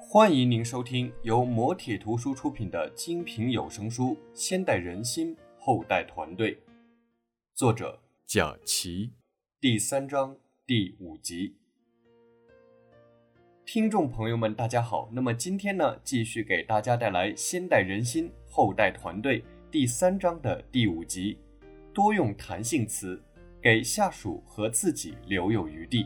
欢迎您收听由磨铁图书出品的精品有声书《先代人心，后代团队》，作者贾琦， 第3章第5集。听众朋友们大家好，那么今天呢，继续给大家带来《先代人心，后代团队》第3章的第5集，多用弹性词，给下属和自己留有余地。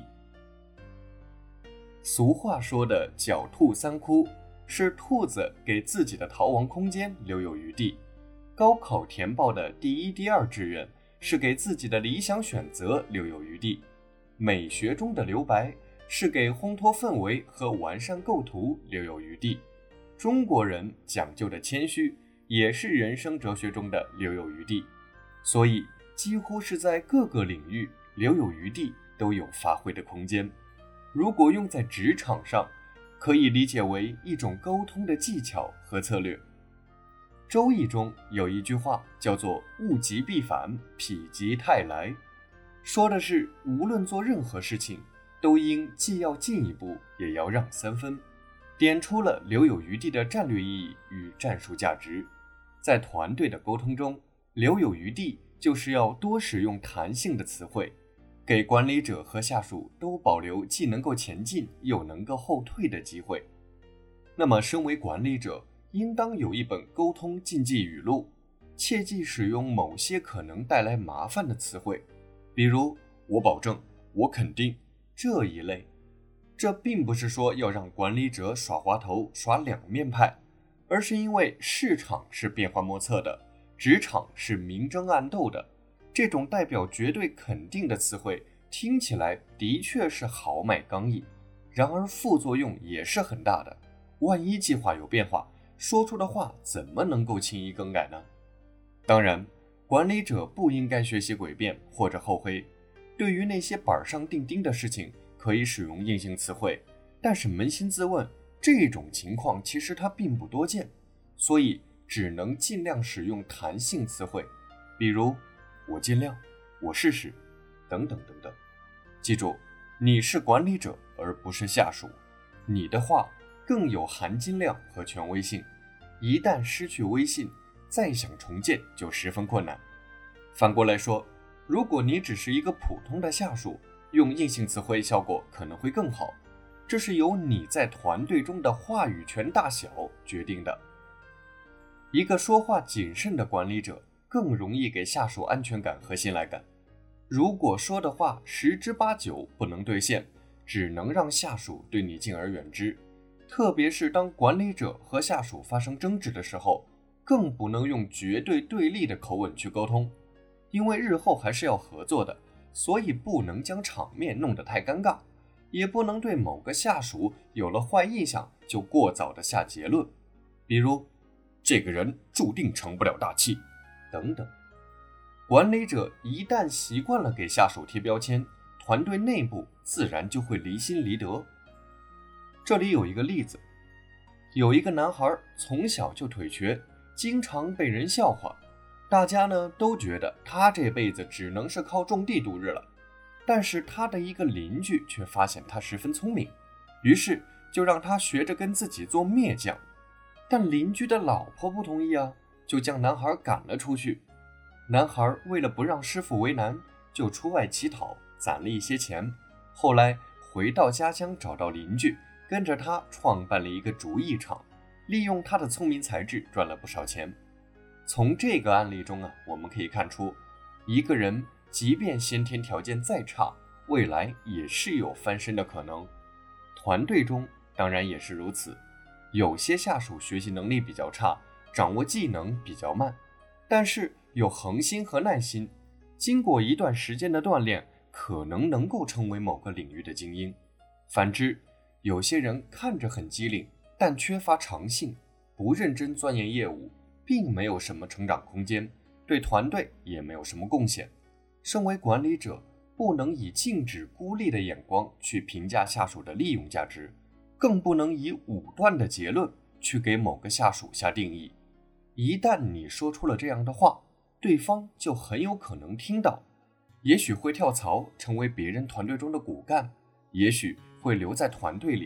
俗话说的狡兔3窟，是兔子给自己的逃亡空间留有余地；高考填报的第1、第2志愿是给自己的理想选择留有余地；美学中的留白是给烘托氛围和完善构图留有余地。中国人讲究的谦虚，也是人生哲学中的留有余地。所以几乎是在各个领域，留有余地都有发挥的空间。如果用在职场上，可以理解为一种沟通的技巧和策略。周易中有一句话叫做物极必反，否极泰来，说的是无论做任何事情，都应既要进一步，也要让3分，点出了留有余地的战略意义与战术价值。在团队的沟通中，留有余地就是要多使用弹性的词汇，给管理者和下属都保留既能够前进又能够后退的机会。那么身为管理者，应当有一本沟通禁忌语录，切忌使用某些可能带来麻烦的词汇，比如我保证，我肯定这一类。这并不是说要让管理者耍滑头耍两面派，而是因为市场是变幻莫测的，职场是明争暗斗的，这种代表绝对肯定的词汇听起来的确是豪迈刚毅，然而副作用也是很大的。万一计划有变化，说出的话怎么能够轻易更改呢？当然，管理者不应该学习诡辩或者厚黑，对于那些板上钉钉的事情可以使用硬性词汇，但是扪心自问，这种情况其实它并不多见，所以只能尽量使用弹性词汇，比如我尽量，我试试，等等等等。记住，你是管理者而不是下属，你的话更有含金量和权威性，一旦失去威信，再想重建就十分困难。反过来说，如果你只是一个普通的下属，用硬性词汇效果可能会更好，这是由你在团队中的话语权大小决定的。一个说话谨慎的管理者更容易给下属安全感和信赖感。如果说的话10之8九不能兑现，只能让下属对你敬而远之。特别是当管理者和下属发生争执的时候，更不能用绝对对立的口吻去沟通，因为日后还是要合作的，所以不能将场面弄得太尴尬，也不能对某个下属有了坏印象就过早的下结论，比如这个人注定成不了大器等等。管理者一旦习惯了给下属贴标签，团队内部自然就会离心离德。这里有一个例子，有一个男孩从小就腿瘸，经常被人笑话，大家呢都觉得他这辈子只能是靠种地度日了。但是他的一个邻居却发现他十分聪明，于是就让他学着跟自己做篾匠。但邻居的老婆不同意啊，就将男孩赶了出去。男孩为了不让师傅为难，就出外乞讨，攒了一些钱。后来回到家乡，找到邻居，跟着他创办了一个竹艺厂，利用他的聪明才智赚了不少钱。从这个案例中啊，我们可以看出，一个人即便先天条件再差，未来也是有翻身的可能。团队中当然也是如此，有些下属学习能力比较差，掌握技能比较慢，但是有恒心和耐心，经过一段时间的锻炼，可能够成为某个领域的精英。反之，有些人看着很机灵，但缺乏长性，不认真钻研业务，并没有什么成长空间，对团队也没有什么贡献。身为管理者，不能以禁止孤立的眼光去评价下属的利用价值，更不能以武断的结论去给某个下属下定义。一旦你说出了这样的话，对方就很有可能听到，也许会跳槽成为别人团队中的骨干，也许会留在团队里，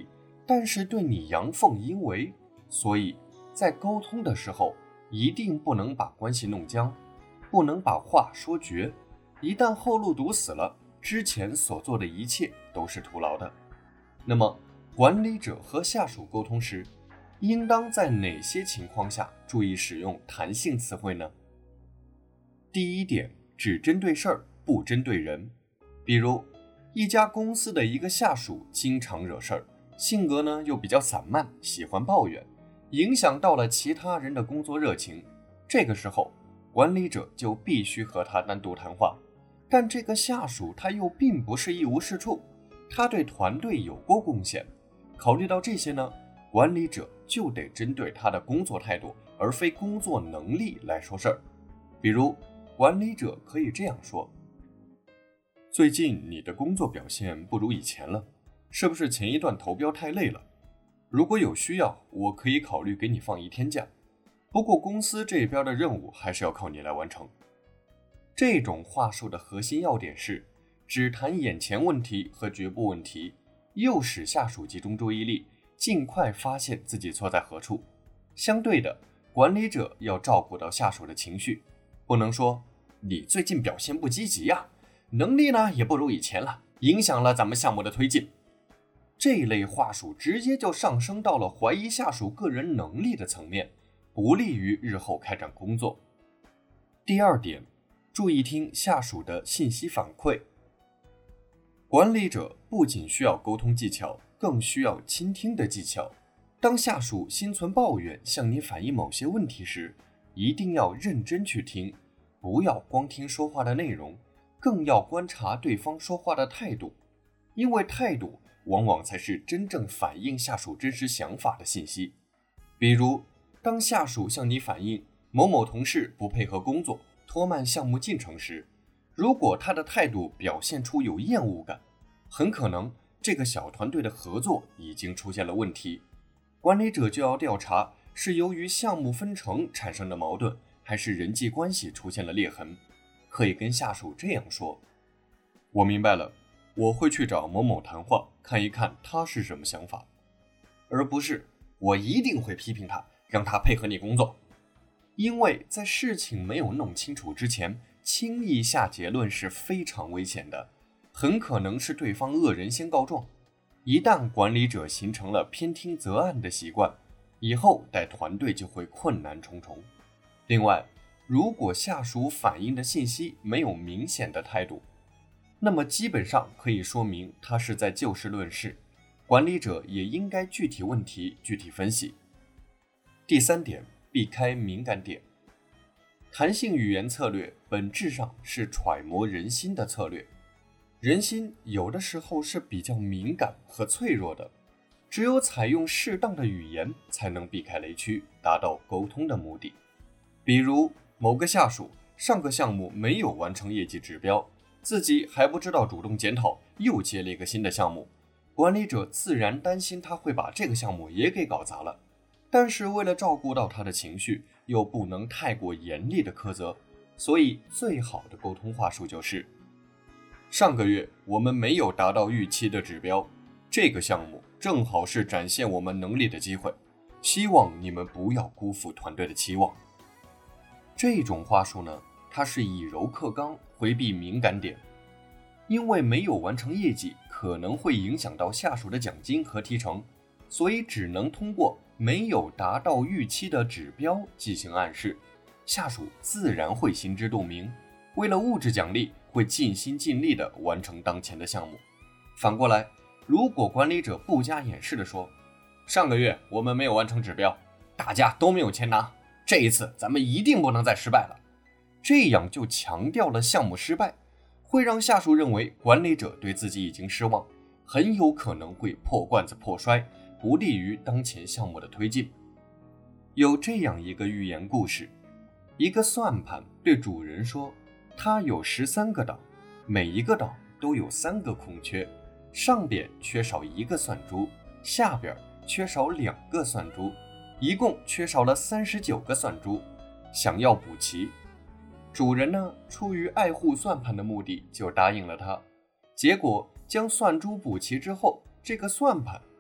但是对你阳奉阴违，所以在沟通的时候一定不能把关系弄僵，不能把话说绝，一旦后路堵死了，之前所做的一切都是徒劳的。那么管理者和下属沟通时，应当在哪些情况下注意使用弹性词汇呢？第一点，只针对事儿，不针对人。比如一家公司的一个下属经常惹事儿，性格呢又比较散漫，喜欢抱怨，影响到了其他人的工作热情。这个时候管理者就必须和他单独谈话。但这个下属他又并不是一无是处，他对团队有过贡献。考虑到这些呢，管理者就得针对他的工作态度，而非工作能力来说事儿。比如管理者可以这样说：最近你的工作表现不如以前了，是不是前一段投标太累了？如果有需要，我可以考虑给你放1天假，不过公司这边的任务还是要靠你来完成。这种话术的核心要点是只谈眼前问题和局部问题，诱使下属集中注意力，尽快发现自己错在何处。相对的，管理者要照顾到下属的情绪，不能说你最近表现不积极呀，能力呢也不如以前了，影响了咱们项目的推进。这类话术直接就上升到了怀疑下属个人能力的层面，不利于日后开展工作。第二点，注意听下属的信息反馈。管理者不仅需要沟通技巧，更需要倾听的技巧。当下属心存抱怨，向你反映某些问题时，一定要认真去听，不要光听说话的内容，更要观察对方说话的态度，因为态度往往才是真正反映下属真实想法的信息。比如，当下属向你反映某某同事不配合工作，拖慢项目进程时，如果他的态度表现出有厌恶感，很可能这个小团队的合作已经出现了问题。管理者就要调查是由于项目分成产生的矛盾，还是人际关系出现了裂痕。可以跟下属这样说：我明白了，我会去找某某谈话，看一看他是什么想法，而不是我一定会批评他，让他配合你工作。因为在事情没有弄清楚之前，轻易下结论是非常危险的，很可能是对方恶人先告状。一旦管理者形成了偏听责暗的习惯，以后带团队就会困难重重。另外，如果下属反映的信息没有明显的态度，那么基本上可以说明他是在就事论事，管理者也应该具体问题具体分析。第三点，避开敏感点。弹性语言策略本质上是揣摩人心的策略。人心有的时候是比较敏感和脆弱的，只有采用适当的语言，才能避开雷区，达到沟通的目的。比如某个下属上个项目没有完成业绩指标，自己还不知道主动检讨，又接了一个新的项目，管理者自然担心他会把这个项目也给搞砸了。但是为了照顾到他的情绪，又不能太过严厉的苛责，所以最好的沟通话术就是上个月我们没有达到预期的指标，这个项目正好是展现我们能力的机会，希望你们不要辜负团队的期望。这种话术呢，它是以柔克刚，回避敏感点。因为没有完成业绩，可能会影响到下属的奖金和提成，所以只能通过没有达到预期的指标进行暗示，下属自然会心知肚明，为了物质奖励会尽心尽力地完成当前的项目。反过来，如果管理者不加掩饰地说，上个月我们没有完成指标，大家都没有钱拿，这一次咱们一定不能再失败了，这样就强调了项目失败，会让下属认为管理者对自己已经失望，很有可能会破罐子破摔，不利于当前项目的推进。有这样一个寓言故事，一个算盘对主人说，他有13个岛，每一个岛都有3个空缺，上边缺少1个算珠，下边缺少2个算珠，一共缺少了39个算珠，想要补齐。主人呢，出于爱护算盘的目的，就答应了他。结果将算珠补齐之后，这个算盘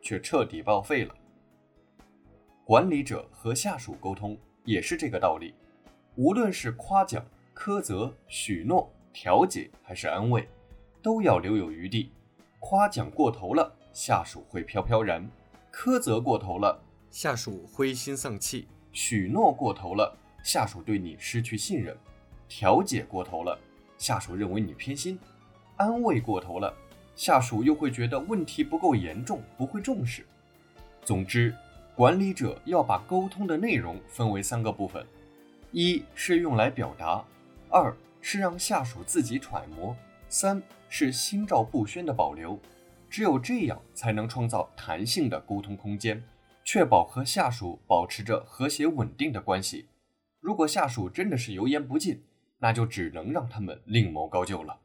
却彻底报废了。管理者和下属沟通也是这个道理，无论是夸奖、苛责、许诺、调解还是安慰，都要留有余地。夸奖过头了，下属会飘飘然；苛责过头了，下属灰心丧气；许诺过头了，下属对你失去信任；调解过头了，下属认为你偏心；安慰过头了，下属又会觉得问题不够严重，不会重视。总之，管理者要把沟通的内容分为3个部分：一是用来表达，2是让下属自己揣摩，3是心照不宣的保留。只有这样才能创造弹性的沟通空间，确保和下属保持着和谐稳定的关系。如果下属真的是油盐不进，那就只能让他们另谋高就了。